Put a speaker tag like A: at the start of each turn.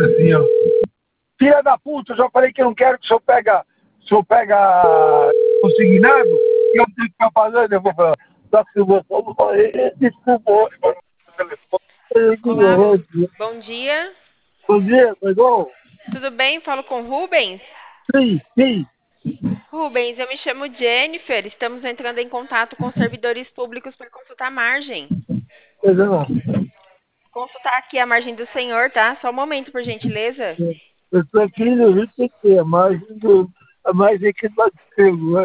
A: assim, ó. Filha da puta, eu já falei que eu não quero que o senhor pega consignado, e eu tenho que ficar pagando, eu vou falar, só que eu vou falar, desculpa,
B: Olá, bom dia.
A: bom dia, pegou?
B: Tudo bem? Falo com Rubens.
A: Sim, sim.
B: Rubens, eu me chamo Jennifer. Estamos entrando em contato com servidores públicos para consultar a margem.
A: Pois não.
B: Consultar aqui a margem do senhor, tá? Só um momento, por gentileza.
A: Eu estou aqui no Rio de Janeiro, a margem aqui do lado de cima,